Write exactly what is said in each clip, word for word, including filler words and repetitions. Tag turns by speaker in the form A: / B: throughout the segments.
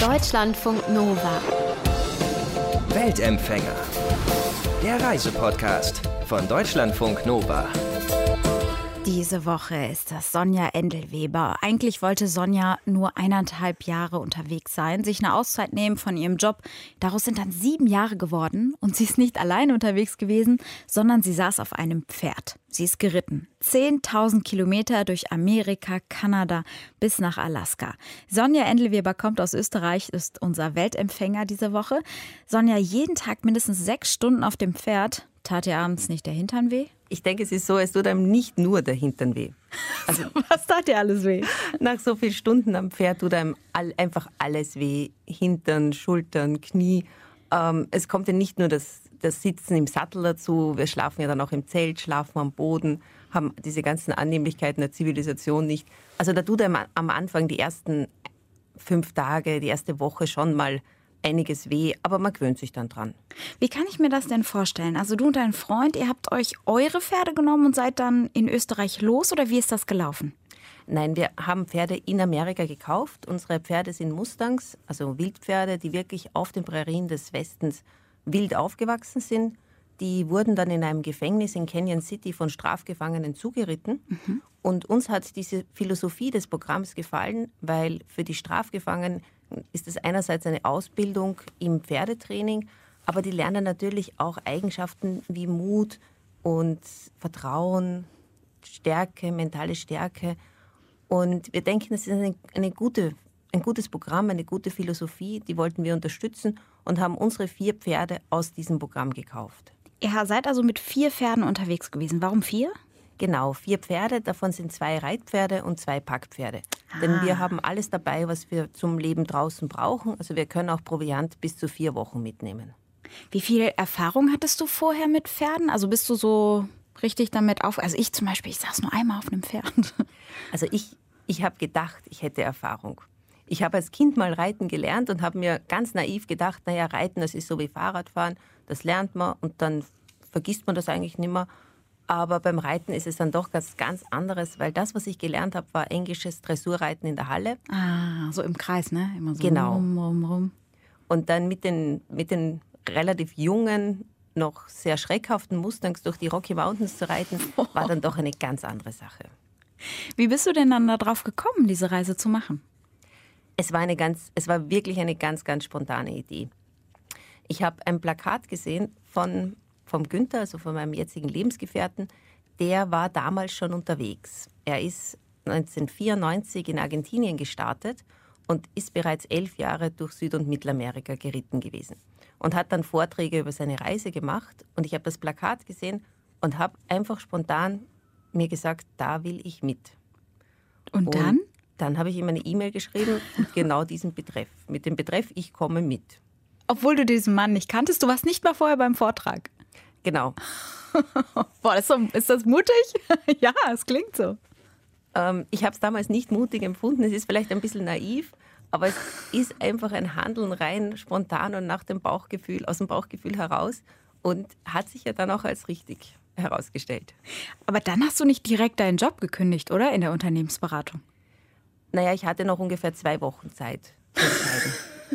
A: Deutschlandfunk Nova.
B: Weltempfänger. Der Reisepodcast von Deutschlandfunk Nova.
C: Diese Woche ist das Sonja Endelweber. Eigentlich wollte Sonja nur eineinhalb Jahre unterwegs sein, sich eine Auszeit nehmen von ihrem Job. Daraus sind dann sieben Jahre geworden und sie ist nicht alleine unterwegs gewesen, sondern sie saß auf einem Pferd. Sie ist geritten. zehntausend Kilometer durch Amerika, Kanada bis nach Alaska. Sonja Endelweber kommt aus Österreich, ist unser Weltempfänger diese Woche. Sonja, jeden Tag mindestens sechs Stunden auf dem Pferd. Tat ihr abends nicht der Hintern weh?
D: Ich denke, es ist so, es tut einem nicht nur der Hintern weh.
C: Also, was tat dir alles weh?
D: Nach so vielen Stunden am Pferd tut einem all, einfach alles weh. Hintern, Schultern, Knie. Ähm, es kommt ja nicht nur das, das Sitzen im Sattel dazu. Wir schlafen ja dann auch im Zelt, schlafen am Boden, haben diese ganzen Annehmlichkeiten der Zivilisation nicht. Also da tut einem am Anfang die ersten fünf Tage, die erste Woche schon mal einiges weh, aber man gewöhnt sich dann dran.
C: Wie kann ich mir das denn vorstellen? Also du und dein Freund, ihr habt euch eure Pferde genommen und seid dann in Österreich los, oder wie ist das gelaufen?
D: Nein, wir haben Pferde in Amerika gekauft. Unsere Pferde sind Mustangs, also Wildpferde, die wirklich auf den Prärien des Westens wild aufgewachsen sind. Die wurden dann in einem Gefängnis in Canyon City von Strafgefangenen zugeritten. Mhm. Und uns hat diese Philosophie des Programms gefallen, weil für die Strafgefangenen ist es einerseits eine Ausbildung im Pferdetraining, aber die lernen natürlich auch Eigenschaften wie Mut und Vertrauen, Stärke, mentale Stärke. Und wir denken, es ist eine, eine gute, ein gutes Programm, eine gute Philosophie, die wollten wir unterstützen und haben unsere vier Pferde aus diesem Programm gekauft.
C: Ihr seid also mit vier Pferden unterwegs gewesen. Warum vier?
D: Genau, vier Pferde, davon sind zwei Reitpferde und zwei Packpferde. Ah. Denn wir haben alles dabei, was wir zum Leben draußen brauchen. Also wir können auch Proviant bis zu vier Wochen mitnehmen.
C: Wie viel Erfahrung hattest du vorher mit Pferden? Also bist du so richtig damit auf... Also ich zum Beispiel, ich saß nur einmal auf einem Pferd.
D: Also ich, ich habe gedacht, ich hätte Erfahrung. Ich habe als Kind mal reiten gelernt und habe mir ganz naiv gedacht, naja, Reiten, das ist so wie Fahrradfahren, das lernt man und dann vergisst man das eigentlich nicht mehr. Aber beim Reiten ist es dann doch ganz, ganz anderes, weil das, was ich gelernt habe, war englisches Dressurreiten in der Halle.
C: Ah, so im Kreis, ne? Immer so
D: genau.
C: rum, rum, rum.
D: Und dann mit den, mit den relativ jungen, noch sehr schreckhaften Mustangs durch die Rocky Mountains zu reiten, oh. war dann doch eine ganz andere Sache.
C: Wie bist du denn dann darauf gekommen, diese Reise zu machen?
D: Es war, eine ganz, es war wirklich eine ganz, ganz spontane Idee. Ich habe ein Plakat gesehen von... vom Günther, also von meinem jetzigen Lebensgefährten, der war damals schon unterwegs. Er ist neunzehnhundertvierundneunzig in Argentinien gestartet und ist bereits elf Jahre durch Süd- und Mittelamerika geritten gewesen. Und hat dann Vorträge über seine Reise gemacht. Und ich habe das Plakat gesehen und habe einfach spontan mir gesagt, da will ich mit.
C: Und, und dann?
D: Dann habe ich ihm eine E-Mail geschrieben mit genau diesem Betreff. Mit dem Betreff, ich komme mit.
C: Obwohl du diesen Mann nicht kanntest, du warst nicht mal vorher beim Vortrag.
D: Genau.
C: Boah, ist, so, ist das mutig? Ja, es klingt so.
D: Ähm, ich habe es damals nicht mutig empfunden. Es ist vielleicht ein bisschen naiv, aber es ist einfach ein Handeln rein spontan und nach dem Bauchgefühl, aus dem Bauchgefühl heraus und hat sich ja dann auch als richtig herausgestellt.
C: Aber dann hast du nicht direkt deinen Job gekündigt, oder? In der Unternehmensberatung?
D: Naja, ich hatte noch ungefähr zwei Wochen Zeit zu entscheiden.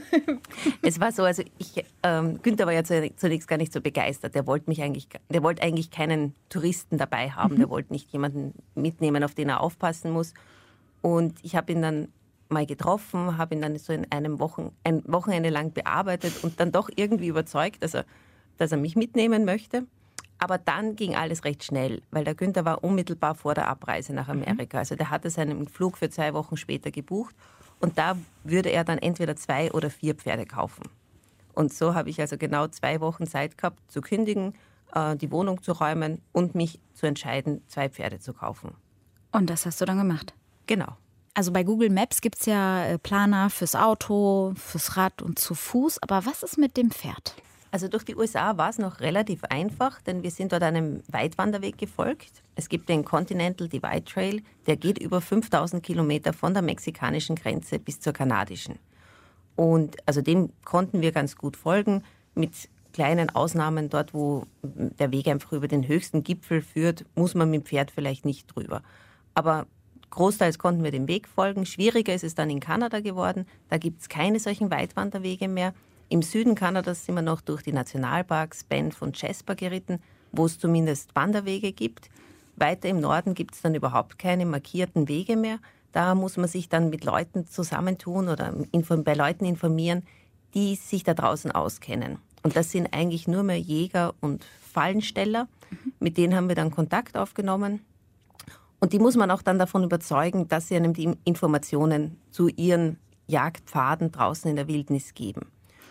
D: Es war so, also ich, ähm, Günther war ja zunächst gar nicht so begeistert. Der wollte mich eigentlich, der wollte eigentlich keinen Touristen dabei haben. Mhm. Der wollte nicht jemanden mitnehmen, auf den er aufpassen muss. Und ich habe ihn dann mal getroffen, habe ihn dann so in einem Wochen, ein Wochenende lang bearbeitet und dann doch irgendwie überzeugt, dass er, dass er mich mitnehmen möchte. Aber dann ging alles recht schnell, weil der Günther war unmittelbar vor der Abreise nach Amerika. Also der hatte seinen Flug für zwei Wochen später gebucht. Und da würde er dann entweder zwei oder vier Pferde kaufen. Und so habe ich also genau zwei Wochen Zeit gehabt, zu kündigen, die Wohnung zu räumen und mich zu entscheiden, zwei Pferde zu kaufen.
C: Und das hast du dann gemacht?
D: Genau.
C: Also bei Google Maps gibt es ja Planer fürs Auto, fürs Rad und zu Fuß. Aber was ist mit dem Pferd?
D: Also durch die U S A war es noch relativ einfach, denn wir sind dort einem Weitwanderweg gefolgt. Es gibt den Continental Divide Trail, der geht über fünftausend Kilometer von der mexikanischen Grenze bis zur kanadischen. Und also dem konnten wir ganz gut folgen, mit kleinen Ausnahmen dort, wo der Weg einfach über den höchsten Gipfel führt, muss man mit dem Pferd vielleicht nicht drüber. Aber großteils konnten wir dem Weg folgen. Schwieriger ist es dann in Kanada geworden. Da gibt es keine solchen Weitwanderwege mehr. Im Süden Kanadas sind wir noch durch die Nationalparks Banff und Jasper geritten, wo es zumindest Wanderwege gibt. Weiter im Norden gibt es dann überhaupt keine markierten Wege mehr. Da muss man sich dann mit Leuten zusammentun oder bei Leuten informieren, die sich da draußen auskennen. Und das sind eigentlich nur mehr Jäger und Fallensteller. Mhm. Mit denen haben wir dann Kontakt aufgenommen. Und die muss man auch dann davon überzeugen, dass sie einem die Informationen zu ihren Jagdpfaden draußen in der Wildnis geben.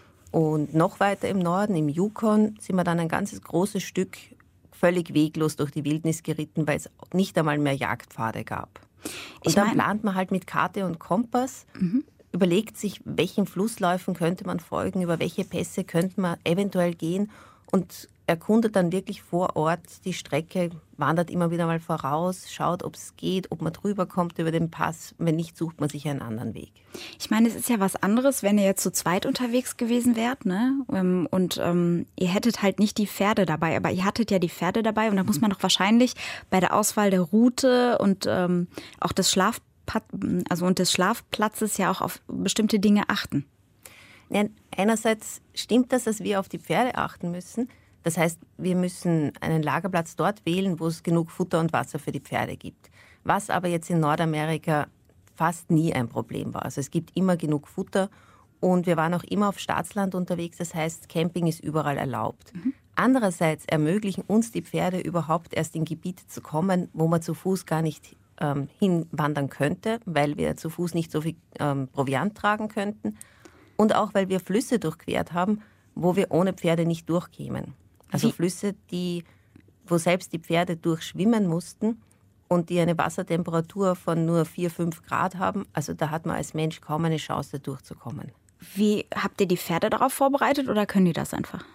D: Und noch weiter im Norden, im Yukon, sind wir dann ein ganzes großes Stück völlig weglos durch die Wildnis geritten, weil es nicht einmal mehr Jagdpfade gab. Und ich dann mein... plant man halt mit Karte und Kompass, mhm. überlegt sich, welchen Flussläufen könnte man folgen, über welche Pässe könnte man eventuell gehen und erkundet dann wirklich vor Ort die Strecke, wandert immer wieder mal voraus, schaut, ob es geht, ob man drüber kommt über den Pass. Wenn nicht, sucht man sich einen anderen Weg.
C: Ich meine, es ist ja was anderes, wenn ihr jetzt zu zweit unterwegs gewesen wärt, ne? Und ähm, ihr hättet halt nicht die Pferde dabei, aber ihr hattet ja die Pferde dabei und da muss man doch wahrscheinlich bei der Auswahl der Route und ähm, auch des Schlaf also und des Schlafplatzes ja auch auf bestimmte Dinge achten.
D: Ja, einerseits stimmt das, dass wir auf die Pferde achten müssen. Das heißt, wir müssen einen Lagerplatz dort wählen, wo es genug Futter und Wasser für die Pferde gibt. Was aber jetzt in Nordamerika fast nie ein Problem war. Also es gibt immer genug Futter und wir waren auch immer auf Staatsland unterwegs. Das heißt, Camping ist überall erlaubt. Mhm. Andererseits ermöglichen uns die Pferde überhaupt erst in Gebiete zu kommen, wo man zu Fuß gar nicht ähm, hinwandern könnte, weil wir zu Fuß nicht so viel ähm, Proviant tragen könnten und auch, weil wir Flüsse durchquert haben, wo wir ohne Pferde nicht durchkämen. Also Flüsse, die, wo selbst die Pferde durchschwimmen mussten und die eine Wassertemperatur von nur vier, fünf Grad haben. Also da hat man als Mensch kaum eine Chance, durchzukommen.
C: Wie habt ihr die Pferde darauf vorbereitet oder können die das einfach?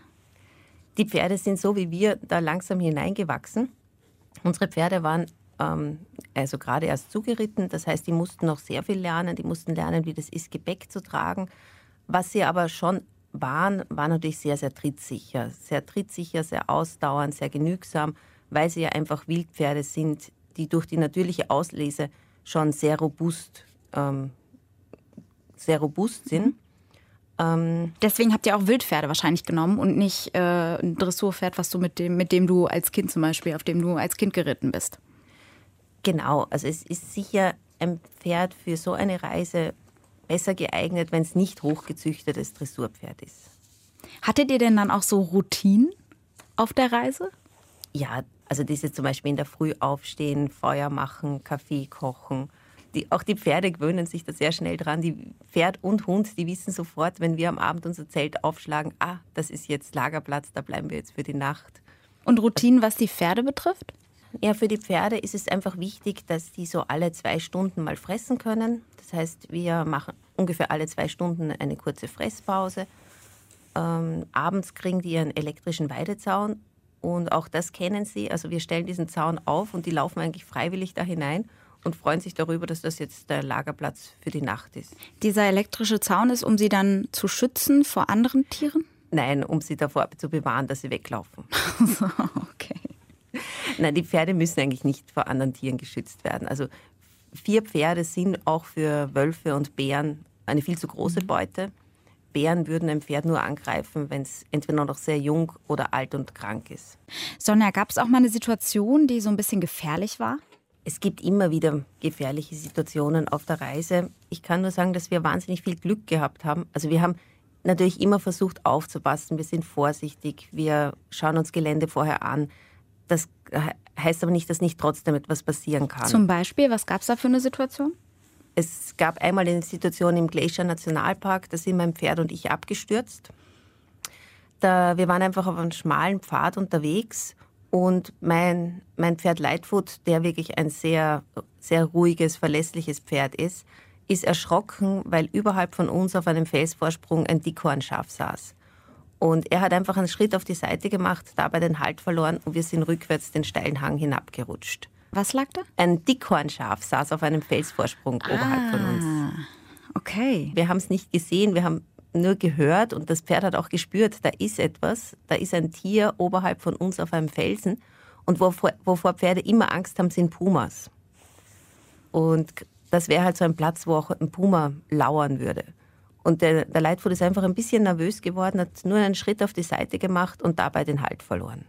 D: Die Pferde sind so wie wir da langsam hineingewachsen. Unsere Pferde waren ähm, also gerade erst zugeritten. Das heißt, die mussten noch sehr viel lernen. Die mussten lernen, wie das ist, Gepäck zu tragen. Was sie aber schon waren, war natürlich sehr, sehr trittsicher. Sehr trittsicher, sehr ausdauernd, sehr genügsam, weil sie ja einfach Wildpferde sind, die durch die natürliche Auslese schon sehr robust, ähm, sehr robust sind. Mhm. Ähm,
C: Deswegen habt ihr auch Wildpferde wahrscheinlich genommen und nicht äh, ein Dressurpferd, was du mit dem, mit dem du als Kind zum Beispiel, auf dem du als Kind geritten bist.
D: Genau, also es ist sicher ein Pferd für so eine Reise besser geeignet, wenn es nicht hochgezüchtetes Dressurpferd ist.
C: Hattet ihr denn dann auch so Routinen auf der Reise?
D: Ja, also diese zum Beispiel in der Früh aufstehen, Feuer machen, Kaffee kochen. Die, auch die Pferde gewöhnen sich da sehr schnell dran. Die Pferd und Hund, die wissen sofort, wenn wir am Abend unser Zelt aufschlagen, ah, das ist jetzt Lagerplatz, da bleiben wir jetzt für die Nacht.
C: Und Routinen, was die Pferde betrifft?
D: Ja, für die Pferde ist es einfach wichtig, dass die so alle zwei Stunden mal fressen können. Das heißt, wir machen ungefähr alle zwei Stunden eine kurze Fresspause. Ähm, abends kriegen die einen elektrischen Weidezaun und auch das kennen sie. Also wir stellen diesen Zaun auf und die laufen eigentlich freiwillig da hinein und freuen sich darüber, dass das jetzt der Lagerplatz für die Nacht ist.
C: Dieser elektrische Zaun ist, um sie dann zu schützen vor anderen Tieren?
D: Nein, um sie davor zu bewahren, dass sie weglaufen.
C: So, okay.
D: Nein, die Pferde müssen eigentlich nicht vor anderen Tieren geschützt werden. Also vier Pferde sind auch für Wölfe und Bären eine viel zu große Beute. Bären würden ein Pferd nur angreifen, wenn es entweder noch sehr jung oder alt und krank ist.
C: Sonja, gab es auch mal eine Situation, die so ein bisschen gefährlich war?
D: Es gibt immer wieder gefährliche Situationen auf der Reise. Ich kann nur sagen, dass wir wahnsinnig viel Glück gehabt haben. Also wir haben natürlich immer versucht aufzupassen. Wir sind vorsichtig, wir schauen uns Gelände vorher an. Das heißt aber nicht, dass nicht trotzdem etwas passieren kann.
C: Zum Beispiel, was gab es da für eine Situation?
D: Es gab einmal eine Situation im Glacier Nationalpark, da sind mein Pferd und ich abgestürzt. Da, wir waren einfach auf einem schmalen Pfad unterwegs und mein, mein Pferd Lightfoot, der wirklich ein sehr, sehr ruhiges, verlässliches Pferd ist, ist erschrocken, weil überhalb von uns auf einem Felsvorsprung ein Dickhornschaf saß. Und er hat einfach einen Schritt auf die Seite gemacht, dabei den Halt verloren und wir sind rückwärts den steilen Hang hinabgerutscht.
C: Was lag da?
D: Ein Dickhornschaf saß auf einem Felsvorsprung ah, oberhalb von uns.
C: Okay.
D: Wir haben es nicht gesehen, wir haben nur gehört und das Pferd hat auch gespürt, da ist etwas, da ist ein Tier oberhalb von uns auf einem Felsen. Und wovor, wovor Pferde immer Angst haben, sind Pumas. Und das wäre halt so ein Platz, wo auch ein Puma lauern würde. Und der, der Leitfurt ist einfach ein bisschen nervös geworden, hat nur einen Schritt auf die Seite gemacht und dabei den Halt verloren.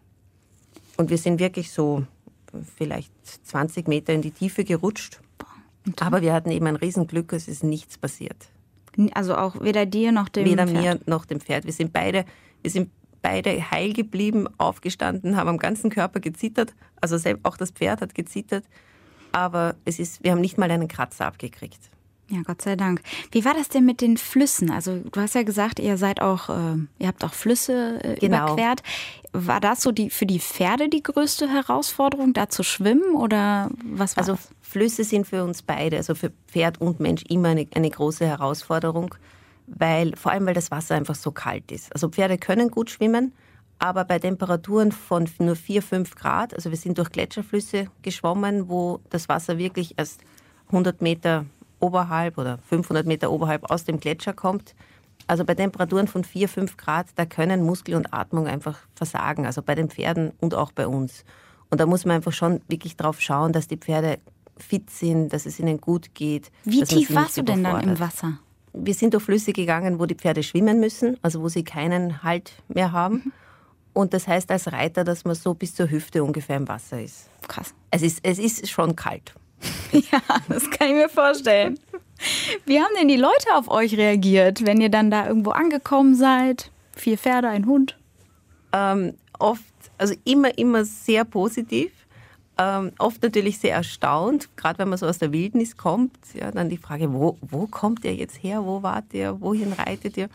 D: Und wir sind wirklich so vielleicht zwanzig Meter in die Tiefe gerutscht. Aber wir hatten eben ein Riesenglück, es ist nichts passiert.
C: Also auch weder dir noch dem
D: Weder
C: Pferd?
D: Weder mir noch dem Pferd. Wir sind beide, wir sind beide heil geblieben, aufgestanden, haben am ganzen Körper gezittert. Also auch das Pferd hat gezittert. Aber es ist, wir haben nicht mal einen Kratzer abgekriegt.
C: Ja, Gott sei Dank. Wie war das denn mit den Flüssen? Also du hast ja gesagt, ihr seid auch, äh, ihr habt auch Flüsse äh,
D: genau.
C: überquert. War das so die für die Pferde die größte Herausforderung, da zu schwimmen oder was war
D: Also
C: das?
D: Flüsse sind für uns beide, also für Pferd und Mensch, immer eine, eine große Herausforderung, weil vor allem weil das Wasser einfach so kalt ist. Also Pferde können gut schwimmen, aber bei Temperaturen von nur vier, fünf Grad, also wir sind durch Gletscherflüsse geschwommen, wo das Wasser wirklich erst hundert Meter oberhalb oder fünfhundert Meter oberhalb aus dem Gletscher kommt. Also bei Temperaturen von vier, fünf Grad, da können Muskel und Atmung einfach versagen, also bei den Pferden und auch bei uns. Und da muss man einfach schon wirklich drauf schauen, dass die Pferde fit sind, dass es ihnen gut geht.
C: Wie tief warst du denn dann im Wasser?
D: Wir sind durch Flüsse gegangen, wo die Pferde schwimmen müssen, also wo sie keinen Halt mehr haben. Mhm. Und das heißt als Reiter, dass man so bis zur Hüfte ungefähr im Wasser ist.
C: Krass.
D: Es ist, es ist schon kalt.
C: Ja, das kann ich mir vorstellen. Wie haben denn die Leute auf euch reagiert, wenn ihr dann da irgendwo angekommen seid? Vier Pferde, ein Hund?
D: Ähm, oft, also immer, immer sehr positiv. Ähm, oft natürlich sehr erstaunt, gerade wenn man so aus der Wildnis kommt. Ja, dann die Frage, wo, wo kommt ihr jetzt her? Wo wart ihr? Wohin reitet ihr?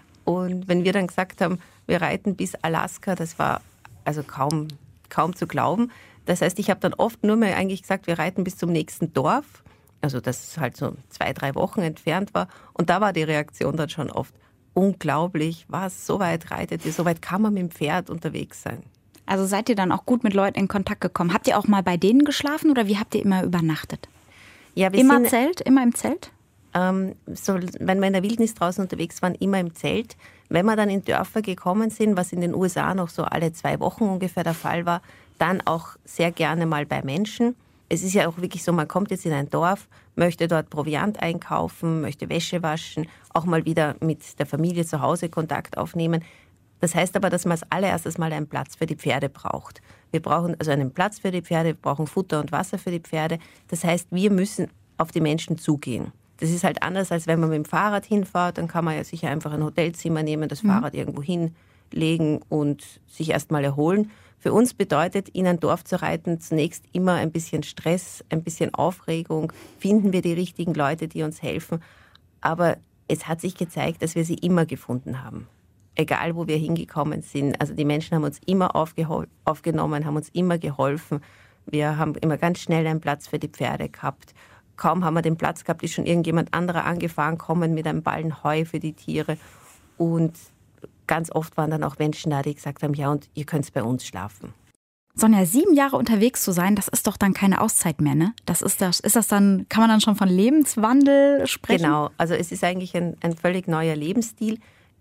D: Und wenn wir dann gesagt haben, wir reiten bis Alaska, das war also kaum, kaum zu glauben. Das heißt, ich habe dann oft nur mal eigentlich gesagt, wir reiten bis zum nächsten Dorf, also das halt so zwei, drei Wochen entfernt war. Und da war die Reaktion dann schon oft unglaublich, was, so weit reitet ihr, so weit kann man mit dem Pferd unterwegs sein.
C: Also seid ihr dann auch gut mit Leuten in Kontakt gekommen? Habt ihr auch mal bei denen geschlafen oder wie habt ihr immer übernachtet?
D: Ja, wir
C: immer
D: sind,
C: Zelt, immer im Zelt?
D: Ähm, so, wenn wir in der Wildnis draußen unterwegs waren, immer im Zelt. Wenn wir dann in Dörfer gekommen sind, was in den U S A noch so alle zwei Wochen ungefähr der Fall war, dann auch sehr gerne mal bei Menschen. Es ist ja auch wirklich so, man kommt jetzt in ein Dorf, möchte dort Proviant einkaufen, möchte Wäsche waschen, auch mal wieder mit der Familie zu Hause Kontakt aufnehmen. Das heißt aber, dass man als allererstes mal einen Platz für die Pferde braucht. Wir brauchen also einen Platz für die Pferde, wir brauchen Futter und Wasser für die Pferde. Das heißt, wir müssen auf die Menschen zugehen. Das ist halt anders, als wenn man mit dem Fahrrad hinfährt. Dann kann man ja sicher einfach ein Hotelzimmer nehmen, das mhm. Fahrrad irgendwo hinlegen und sich erstmal erholen. Für uns bedeutet, in ein Dorf zu reiten, zunächst immer ein bisschen Stress, ein bisschen Aufregung. Finden wir die richtigen Leute, die uns helfen? Aber es hat sich gezeigt, dass wir sie immer gefunden haben. Egal, wo wir hingekommen sind. Also die Menschen haben uns immer aufgehol- aufgenommen, haben uns immer geholfen. Wir haben immer ganz schnell einen Platz für die Pferde gehabt. Kaum haben wir den Platz gehabt, ist schon irgendjemand anderer angefahren, kommen mit einem Ballen Heu für die Tiere. Und ganz oft waren dann auch Menschen da, die gesagt haben, ja, und ihr könnt bei uns schlafen.
C: Sonja, sieben Jahre unterwegs zu sein, das ist doch dann keine Auszeit mehr, ne? Das ist das, ist das dann, kann man dann schon von Lebenswandel sprechen?
D: Genau, also es ist eigentlich ein, ein völlig neuer Lebensstil.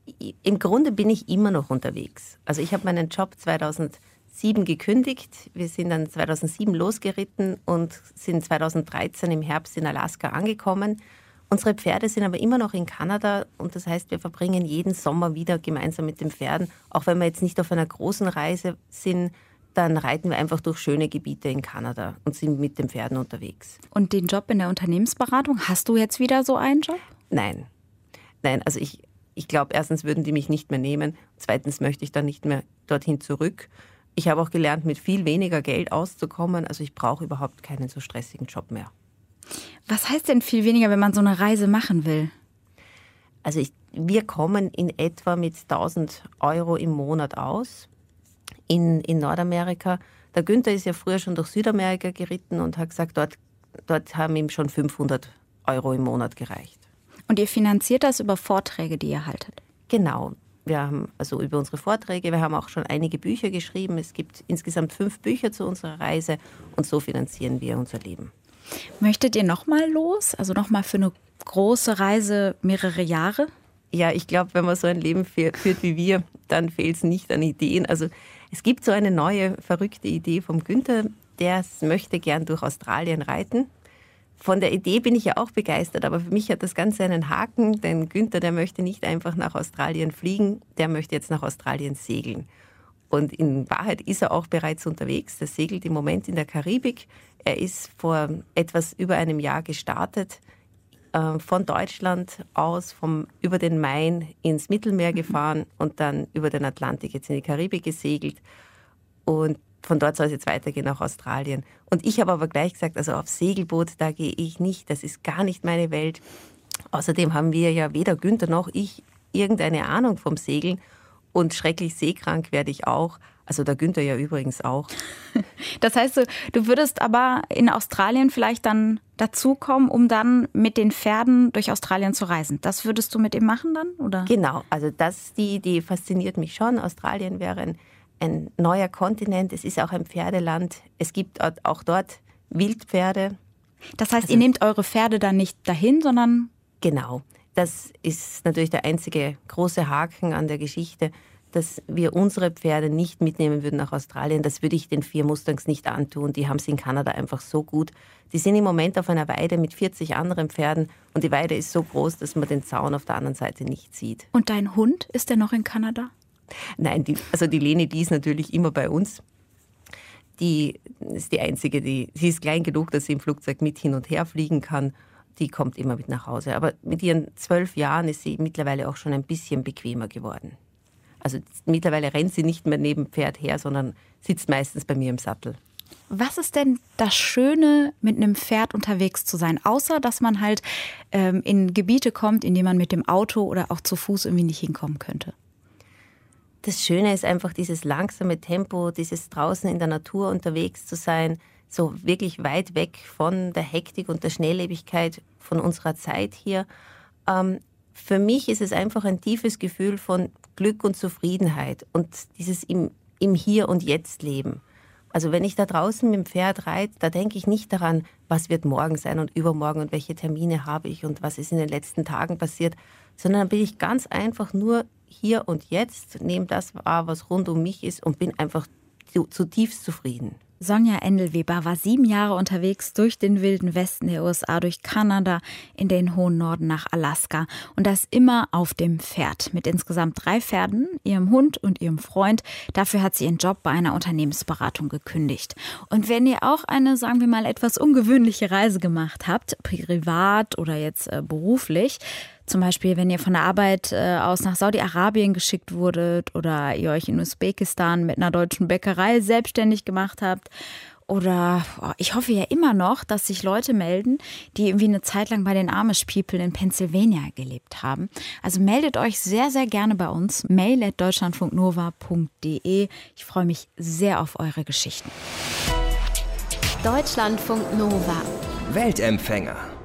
D: Im Grunde bin ich immer noch unterwegs. Also ich habe meinen Job zweitausendsieben gekündigt. Wir sind dann zweitausendsieben losgeritten und sind zweitausenddreizehn im Herbst in Alaska angekommen. Unsere Pferde sind aber immer noch in Kanada und das heißt, wir verbringen jeden Sommer wieder gemeinsam mit den Pferden. Auch wenn wir jetzt nicht auf einer großen Reise sind, dann reiten wir einfach durch schöne Gebiete in Kanada und sind mit den Pferden unterwegs.
C: Und den Job in der Unternehmensberatung, hast du jetzt wieder so einen Job?
D: Nein, nein, also ich, ich glaube, erstens würden die mich nicht mehr nehmen, zweitens möchte ich dann nicht mehr dorthin zurück. Ich habe auch gelernt, mit viel weniger Geld auszukommen, also ich brauche überhaupt keinen so stressigen Job mehr.
C: Was heißt denn viel weniger, wenn man so eine Reise machen will?
D: Also ich, wir kommen in etwa mit tausend Euro im Monat aus in, in Nordamerika. Der Günther ist ja früher schon durch Südamerika geritten und hat gesagt, dort, dort haben ihm schon fünfhundert Euro im Monat gereicht.
C: Und ihr finanziert das über Vorträge, die ihr haltet?
D: Genau. Wir haben also über unsere Vorträge, wir haben auch schon einige Bücher geschrieben. Es gibt insgesamt fünf Bücher zu unserer Reise und so finanzieren wir unser Leben.
C: Möchtet ihr noch mal los? Also noch mal für eine große Reise mehrere Jahre?
D: Ja, ich glaube, wenn man so ein Leben führt wie wir, dann fehlt es nicht an Ideen. Also es gibt so eine neue, verrückte Idee vom Günther, der möchte gern durch Australien reiten. Von der Idee bin ich ja auch begeistert, aber für mich hat das Ganze einen Haken, denn Günther, der möchte nicht einfach nach Australien fliegen, der möchte jetzt nach Australien segeln. Und in Wahrheit ist er auch bereits unterwegs. Der segelt im Moment in der Karibik. Er ist vor etwas über einem Jahr gestartet, äh, von Deutschland aus, vom, über den Main ins Mittelmeer gefahren und dann über den Atlantik jetzt in die Karibik gesegelt. Und von dort soll es jetzt weitergehen nach Australien. Und ich habe aber gleich gesagt, also auf Segelboot, da gehe ich nicht. Das ist gar nicht meine Welt. Außerdem haben wir ja weder Günther noch ich irgendeine Ahnung vom Segeln. Und schrecklich seekrank werde ich auch. Also der Günther ja übrigens auch.
C: Das heißt, du, du würdest aber in Australien vielleicht dann dazukommen, um dann mit den Pferden durch Australien zu reisen. Das würdest du mit ihm machen dann, oder?
D: Genau, also das, die Idee fasziniert mich schon. Australien wäre ein, ein neuer Kontinent. Es ist auch ein Pferdeland. Es gibt auch dort Wildpferde.
C: Das heißt,
D: also,
C: ihr nehmt eure Pferde dann nicht dahin, sondern...
D: Genau. Das ist natürlich der einzige große Haken an der Geschichte, dass wir unsere Pferde nicht mitnehmen würden nach Australien. Das würde ich den vier Mustangs nicht antun. Die haben es in Kanada einfach so gut. Die sind im Moment auf einer Weide mit vierzig anderen Pferden und die Weide ist so groß, dass man den Zaun auf der anderen Seite nicht sieht.
C: Und dein Hund, ist der noch in Kanada?
D: Nein, die, also die Leni, die ist natürlich immer bei uns. Die ist die einzige, die, sie ist klein genug, dass sie im Flugzeug mit hin und her fliegen kann. Die kommt immer mit nach Hause. Aber mit ihren zwölf Jahren ist sie mittlerweile auch schon ein bisschen bequemer geworden. Also mittlerweile rennt sie nicht mehr neben Pferd her, sondern sitzt meistens bei mir im Sattel.
C: Was ist denn das Schöne, mit einem Pferd unterwegs zu sein? Außer, dass man halt ähm, in Gebiete kommt, in denen man mit dem Auto oder auch zu Fuß irgendwie nicht hinkommen könnte.
D: Das Schöne ist einfach dieses langsame Tempo, dieses draußen in der Natur unterwegs zu sein, so wirklich weit weg von der Hektik und der Schnelllebigkeit von unserer Zeit hier. Ähm, für mich ist es einfach ein tiefes Gefühl von Glück und Zufriedenheit und dieses im, im Hier und Jetzt leben. Also wenn ich da draußen mit dem Pferd reite, da denke ich nicht daran, was wird morgen sein und übermorgen und welche Termine habe ich und was ist in den letzten Tagen passiert, sondern dann bin ich ganz einfach nur hier und jetzt, nehme das wahr, was rund um mich ist und bin einfach zutiefst zufrieden.
C: Sonja Endelweber war sieben Jahre unterwegs durch den wilden Westen der U S A, durch Kanada, in den hohen Norden nach Alaska. Und das immer auf dem Pferd. Mit insgesamt drei Pferden, ihrem Hund und ihrem Freund. Dafür hat sie ihren Job bei einer Unternehmensberatung gekündigt. Und wenn ihr auch eine, sagen wir mal, etwas ungewöhnliche Reise gemacht habt, privat oder jetzt äh, beruflich, zum Beispiel, wenn ihr von der Arbeit äh, aus nach Saudi-Arabien geschickt wurdet oder ihr euch in Usbekistan mit einer deutschen Bäckerei selbstständig gemacht habt. Oder oh, ich hoffe ja immer noch, dass sich Leute melden, die irgendwie eine Zeit lang bei den Amish People in Pennsylvania gelebt haben. Also meldet euch sehr, sehr gerne bei uns. mail at deutschlandfunknova punkt de. Ich freue mich sehr auf eure Geschichten.
A: Deutschlandfunk Nova.
B: Weltempfänger.